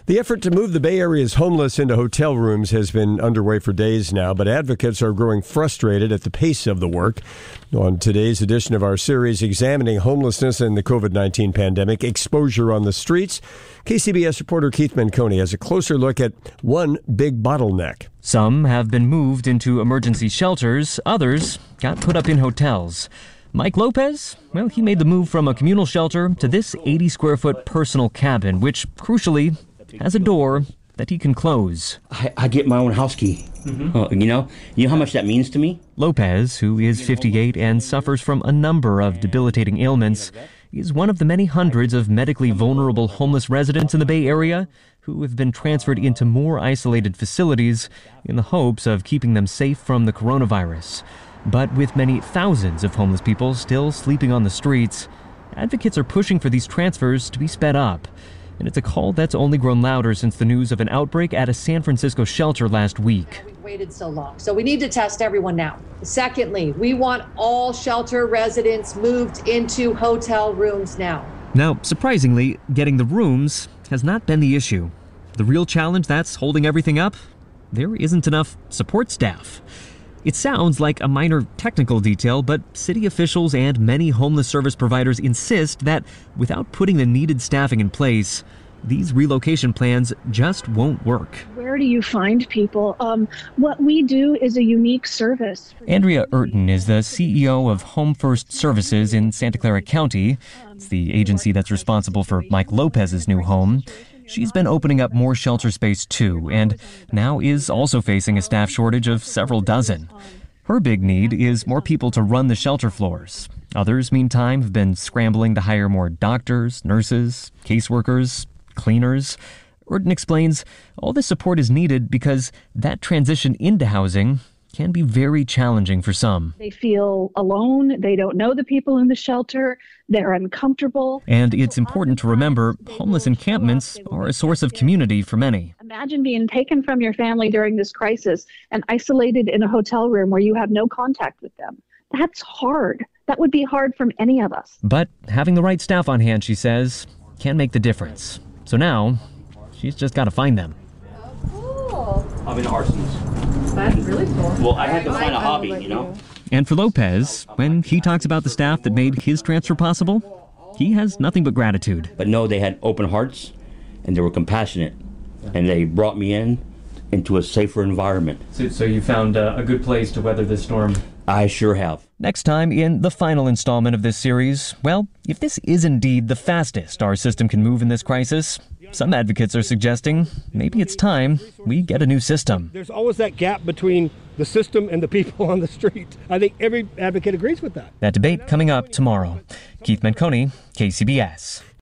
The effort to move the Bay Area's homeless into hotel rooms has been underway for days now, but advocates are growing frustrated at the pace of the work. On today's edition of our series examining homelessness and the COVID-19 pandemic, exposure on the streets, KCBS reporter Keith Menconi has a closer look at one big bottleneck. Some have been moved into emergency shelters, others got put up in hotels. Mike Lopez, well, he made the move from a communal shelter to this 80-square-foot personal cabin, which, crucially, has a door that he can close. I get my own house key. You know how much that means to me? Lopez, who is 58 and suffers from a number of debilitating ailments, is one of the many hundreds of medically vulnerable homeless residents in the Bay Area who have been transferred into more isolated facilities in the hopes of keeping them safe from the coronavirus. But with many thousands of homeless people still sleeping on the streets, advocates are pushing for these transfers to be sped up. And it's a call that's only grown louder since the news of an outbreak at a San Francisco shelter last week. We've waited so long, so we need to test everyone now. Secondly, we want all shelter residents moved into hotel rooms now. Now, surprisingly, getting the rooms has not been the issue. The real challenge that's holding everything up? There isn't enough support staff. It sounds like a minor technical detail, but city officials and many homeless service providers insist that without putting the needed staffing in place, these relocation plans just won't work. Where do you find people? What we do is a unique service. Andrea Urton is the CEO of Home First Services in Santa Clara County. It's the agency that's responsible for Mike Lopez's new home. She's been opening up more shelter space too, and now is also facing a staff shortage of several dozen. Her big need is more people to run the shelter floors. Others, meantime, have been scrambling to hire more doctors, nurses, caseworkers, cleaners. Urton explains all this support is needed because that transition into housing can be very challenging for some. They feel alone. They don't know the people in the shelter. They're uncomfortable. And it's important to remember homeless encampments are a source of community for many. Imagine being taken from your family during this crisis and isolated in a hotel room where you have no contact with them. That's hard. That would be hard from any of us. But having the right staff on hand, she says, can make the difference. So now, she's just got to find them. Oh, cool. I'm in arsons. That's really cool. Well, I had to find a hobby, you know? And for Lopez, when he talks about the staff that made his transfer possible, he has nothing but gratitude. But no, they had open hearts, and they were compassionate, and they brought me into a safer environment. So you found a good place to weather this storm? I sure have. Next time in the final installment of this series, well, if this is indeed the fastest our system can move in this crisis, some advocates are suggesting maybe it's time we get a new system. There's always that gap between the system and the people on the street. I think every advocate agrees with that. That debate coming up tomorrow. Keith Menconi, KCBS.